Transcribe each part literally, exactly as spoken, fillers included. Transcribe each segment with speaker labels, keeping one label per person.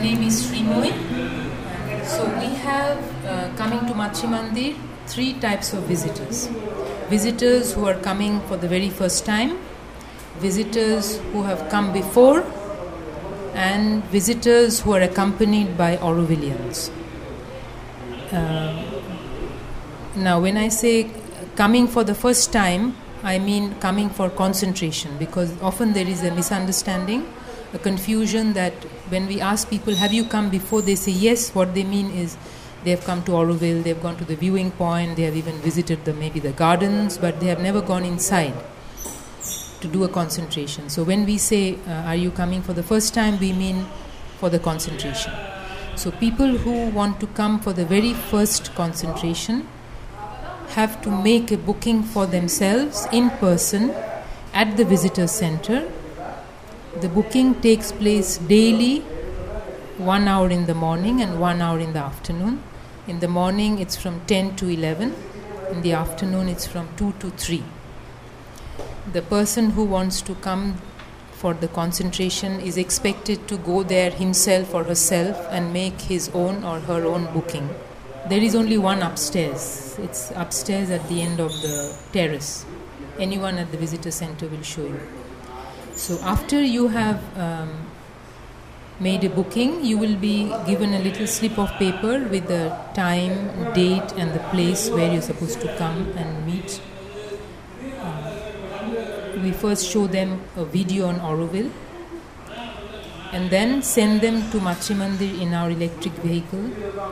Speaker 1: name is Srimoy. So we have, uh, coming to Matsyi Mandir, three types of visitors. Visitors who are coming for the very first time, visitors who have come before, and visitors who are accompanied by Aurovillians. Uh, now when I say coming for the first time, I mean coming for concentration, because often there is a misunderstanding, a confusion that when we ask people, have you come before, they say yes. What they mean is they have come to Auroville, they have gone to the viewing point, they have even visited the maybe the gardens, but they have never gone inside to do a concentration. So when we say, uh, are you coming for the first time, we mean for the concentration. So people who want to come for the very first concentration have to make a booking for themselves in person at the visitor center. The booking takes place daily, one hour in the morning and one hour in the afternoon. In the morning it's from ten to eleven. In the afternoon it's from two to three. The person who wants to come for the concentration is expected to go there himself or herself and make his own or her own booking. There is only one upstairs. It's upstairs at the end of the terrace. Anyone at the visitor center will show you. So after you have um, made a booking, you will be given a little slip of paper with the time, date and the place where you're supposed to come and meet. Uh, we first show them a video on Auroville and then send them to Matsyi Mandir in our electric vehicle.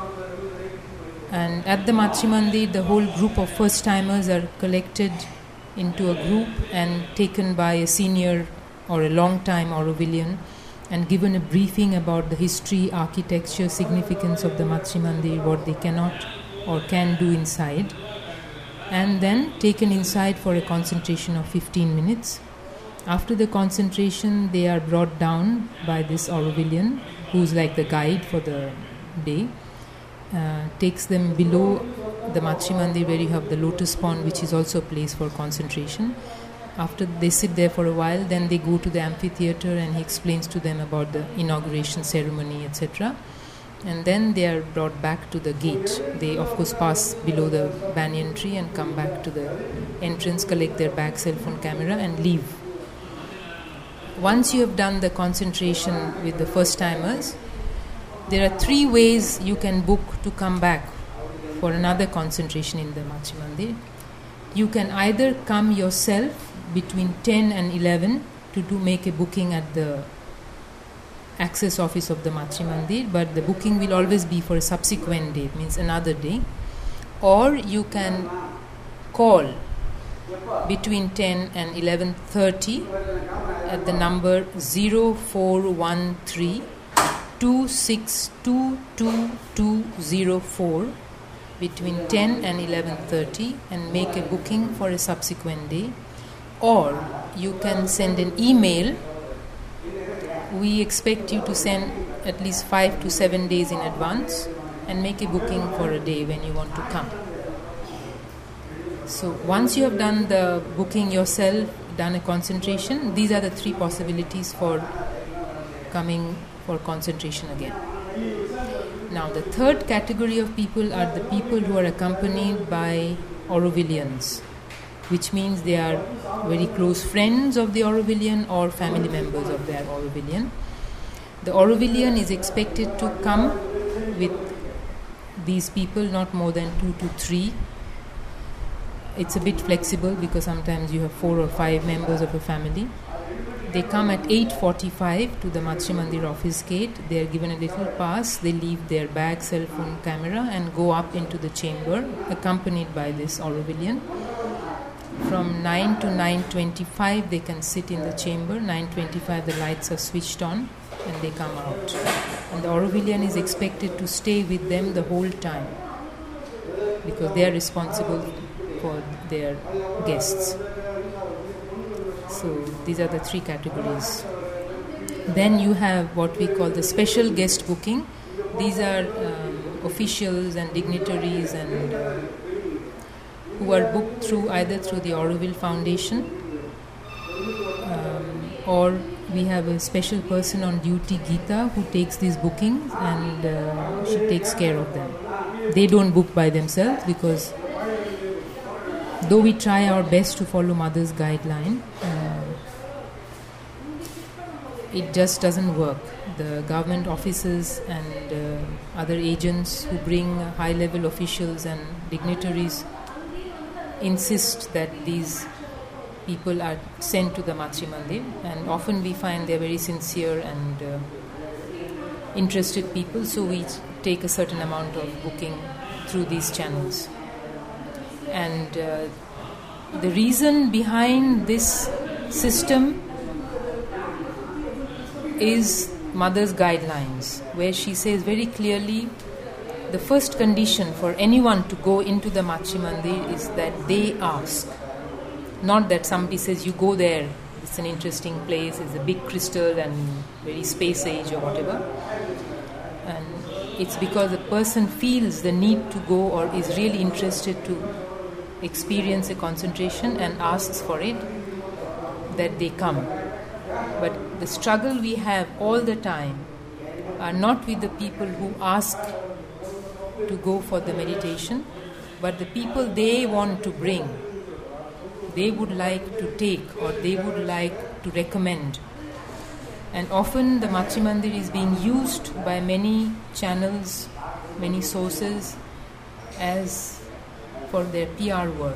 Speaker 1: And at the Matsyi Mandir, the whole group of first-timers are collected into a group and taken by a senior or a long-time Aurovillian and given a briefing about the history, architecture, significance of the Matsyi Mandir, what they cannot or can do inside, and then taken inside for a concentration of fifteen minutes. After the concentration, they are brought down by this Aurovillian, who's like the guide for the day, uh, takes them below the Matsyi Mandir where you have the lotus pond, which is also a place for concentration. After they sit there for a while, then they go to the amphitheater and he explains to them about the inauguration ceremony, et cetera. And then they are brought back to the gate. They of course pass below the banyan tree and come back to the entrance, collect their bag, cell phone, camera and leave. Once you have done the concentration with the first timers, there are three ways you can book to come back for another concentration in the Matsyi Mandir. You can either come yourself between ten and eleven to do make a booking at the access office of the Matsyi Mandir, but the booking will always be for a subsequent day, means another day. Or you can call between ten and eleven thirty at the number zero four one three two six two two two zero four between ten and eleven thirty and make a booking for a subsequent day. Or you can send an email. We expect you to send at least five to seven days in advance and make a booking for a day when you want to come. So once you have done the booking yourself, done a concentration, these are the three possibilities for coming for concentration again. Now the third category of people are the people who are accompanied by Aurovillians, which means they are very close friends of the Aurovillian or family members of their Aurovillian. The Aurovillian is expected to come with these people, not more than two to three. It's a bit flexible because sometimes you have four or five members of a family. They come at eight forty-five to the Matsyi Mandir office gate. They are given a little pass. They leave their bag, cell phone, camera and go up into the chamber accompanied by this Aurovillian. From nine to nine twenty-five they can sit in the chamber. nine twenty-five the lights are switched on and they come out. And the Aurovillian is expected to stay with them the whole time because they are responsible for their guests. So these are the three categories. Then you have what we call the special guest booking. These are um, officials and dignitaries and uh, who are booked through either through the Auroville Foundation um, or we have a special person on duty, Geeta, who takes these bookings, and uh, she takes care of them. They don't book by themselves because though we try our best to follow Mother's guideline, uh, it just doesn't work. The government officers and uh, other agents who bring high-level officials and dignitaries insist that these people are sent to the Matri Mandir, and often we find they're very sincere and uh, interested people, so we take a certain amount of booking through these channels. And uh, the reason behind this system is Mother's guidelines, where she says very clearly the first condition for anyone to go into the Matri Mandir is that they ask. Not that somebody says you go there, it's an interesting place, it's a big crystal and very space age or whatever. And it's because the person feels the need to go or is really interested to experience a concentration and asks for it, that they come. But the struggle we have all the time are not with the people who ask to go for the meditation, but the people they want to bring, they would like to take or they would like to recommend. And often the Matri Mandir is being used by many channels, many sources as for their P R work.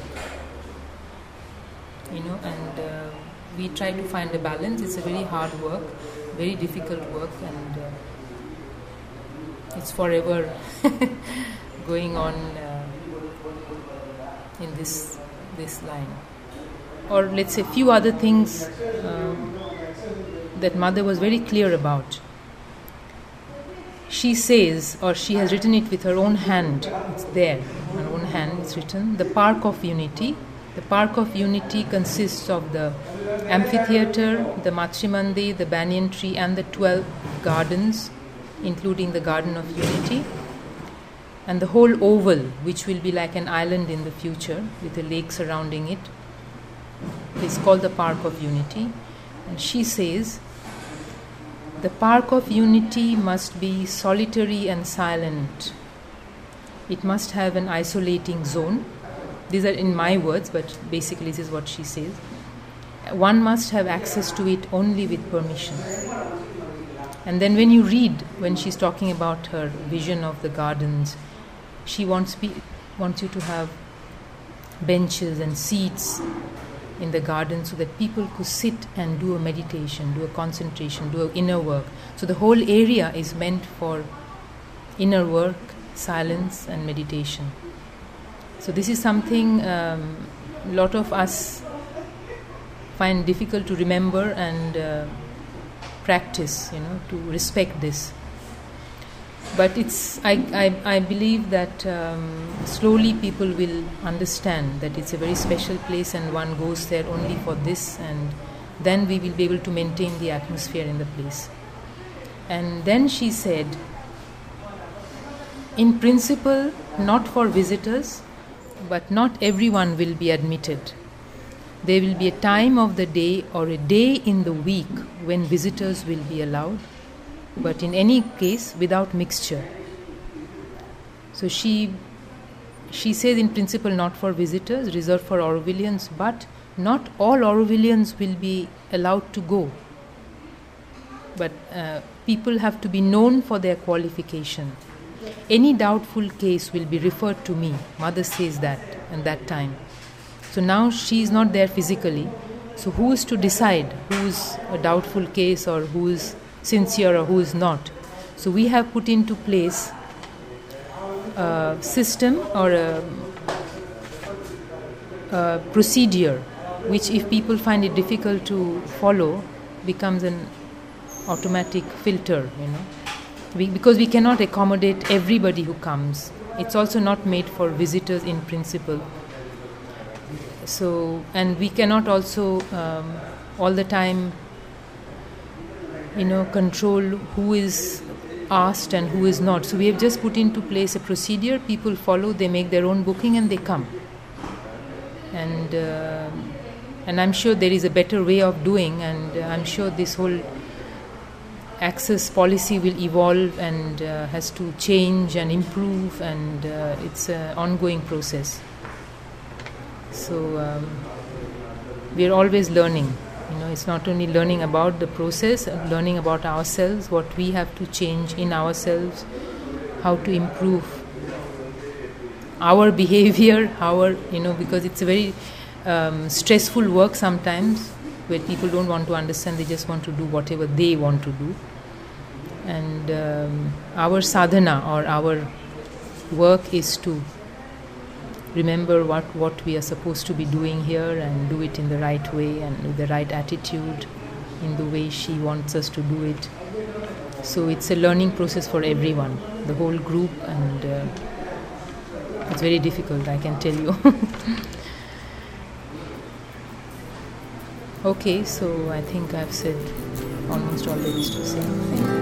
Speaker 1: You know, and uh, we try to find a balance. It's a very hard work, very difficult work, and uh, it's forever going on uh, in this this line. Or let's say a few other things uh, that Mother was very clear about. She says, or she has written it with her own hand, it's there, her own hand it's written, the Park of Unity. The Park of Unity consists of the amphitheatre, the Matri Mandir, the banyan tree, and the twelve gardens, including the Garden of Unity, and the whole oval, which will be like an island in the future with a lake surrounding it. It's called the Park of Unity. And she says, the Park of Unity must be solitary and silent. It must have an isolating zone. These are in my words, but basically this is what she says. One must have access to it only with permission. And then when you read, when she's talking about her vision of the gardens, she wants, pe- wants you to have benches and seats in the garden so that people could sit and do a meditation, do a concentration, do an inner work. So the whole area is meant for inner work, silence and meditation. So this is something um, a lot of us find difficult to remember and uh, practice, you know, to respect this. But it's, I, I, I believe that um, slowly people will understand that it's a very special place and one goes there only for this, and then we will be able to maintain the atmosphere in the place. And then she said, in principle, not for visitors, but not everyone will be admitted. There will be a time of the day or a day in the week when visitors will be allowed, but in any case without mixture. So she she says in principle not for visitors, reserved for Aurovilians, but not all Aurovilians will be allowed to go. But uh, people have to be known for their qualification. Any doubtful case will be referred to me. Mother says that at that time. So now she is not there physically. So who is to decide who is a doubtful case or who is sincere or who is not? So we have put into place a system or a, a procedure which, if people find it difficult to follow, becomes an automatic filter, you know. We, because we cannot accommodate everybody who comes. It's also not made for visitors in principle. So, and we cannot also um, all the time, you know, control who is asked and who is not. So we have just put into place a procedure. People follow, they make their own booking and they come. And uh, And I'm sure there is a better way of doing, and uh, I'm sure this whole access policy will evolve and uh, has to change and improve, and uh, it's an ongoing process. So um, we are always learning. You know, it's not only learning about the process, learning about ourselves, what we have to change in ourselves, how to improve our behavior, our, you know, because it's a very um, stressful work sometimes, where people don't want to understand, they just want to do whatever they want to do. And um, our sadhana or our work is to remember what, what we are supposed to be doing here and do it in the right way and with the right attitude, in the way she wants us to do it. So it's a learning process for everyone, the whole group, and uh, it's very difficult, I can tell you. Okay, so I think I've said almost all there is to say. Thank you.